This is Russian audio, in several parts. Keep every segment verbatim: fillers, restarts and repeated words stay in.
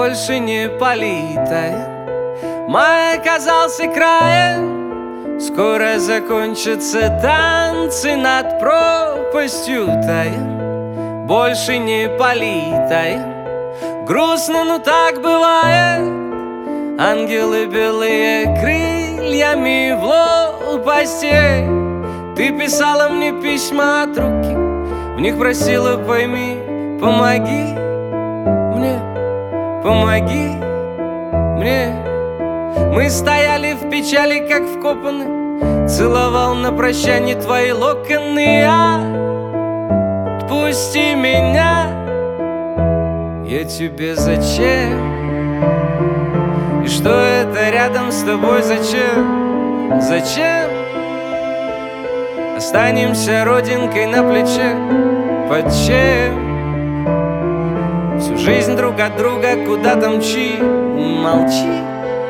больше не политая. Май оказался краем, скоро закончатся танцы над пропастью тая. Больше не политая. Грустно, но так бывает. Ангелы белые крыльями в лопасти. Ты писала мне письма от руки, в них просила: пойми, помоги мне, помоги мне. Мы стояли в печали, как вкопаны. Целовал на прощание твои локоны. Отпусти меня. Я тебе зачем? И что это рядом с тобой зачем? Зачем? Останемся родинкой на плече. Под чем? Всю жизнь друг от друга куда-то мчи. Молчи.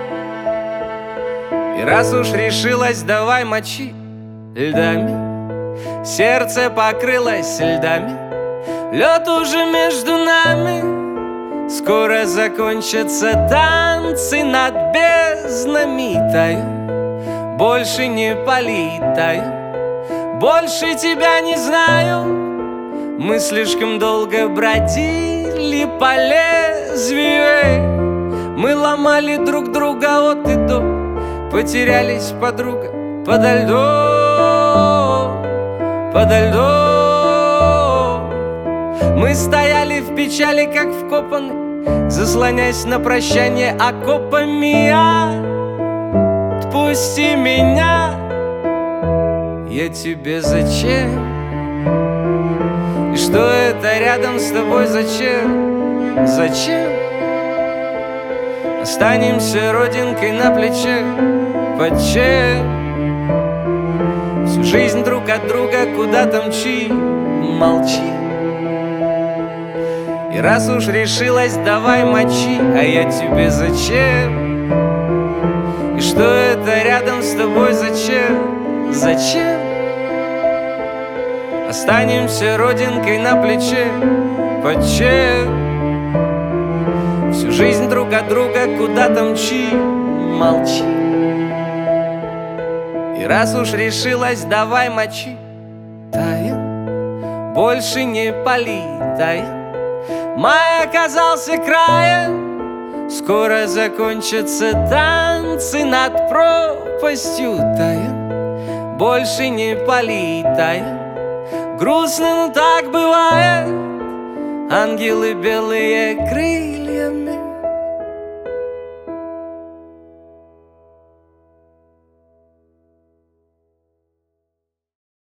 И раз уж решилась, давай мочи льдами. Сердце покрылось льдами. Лед уже между нами. Скоро закончатся танцы над безднами таю. Больше не политаю, больше тебя не знаю. Мы слишком долго бродили по лезвию. Мы ломали друг друга от и до. Потерялись, подруга, подо льдом, подо льдом. Мы стояли в печали, как вкопаны, заслоняясь на прощание окопами. Отпусти меня. Я тебе зачем? И что это рядом с тобой зачем? Зачем? Останемся родинкой на плече. Под чем? Всю жизнь друг от друга куда-то мчи. Молчи. И раз уж решилась, давай мочи. А я тебе зачем? И что это рядом с тобой зачем? Зачем? Останемся родинкой на плече. Под чем? Всю жизнь друг от друга куда-то мчи. Молчи. И раз уж решилась, давай мочи. Тая, больше не политая. Май оказался краем. Скоро закончатся танцы над пропастью тая. Больше не политая. Грустно, но так бывает. Ангелы белые крыльями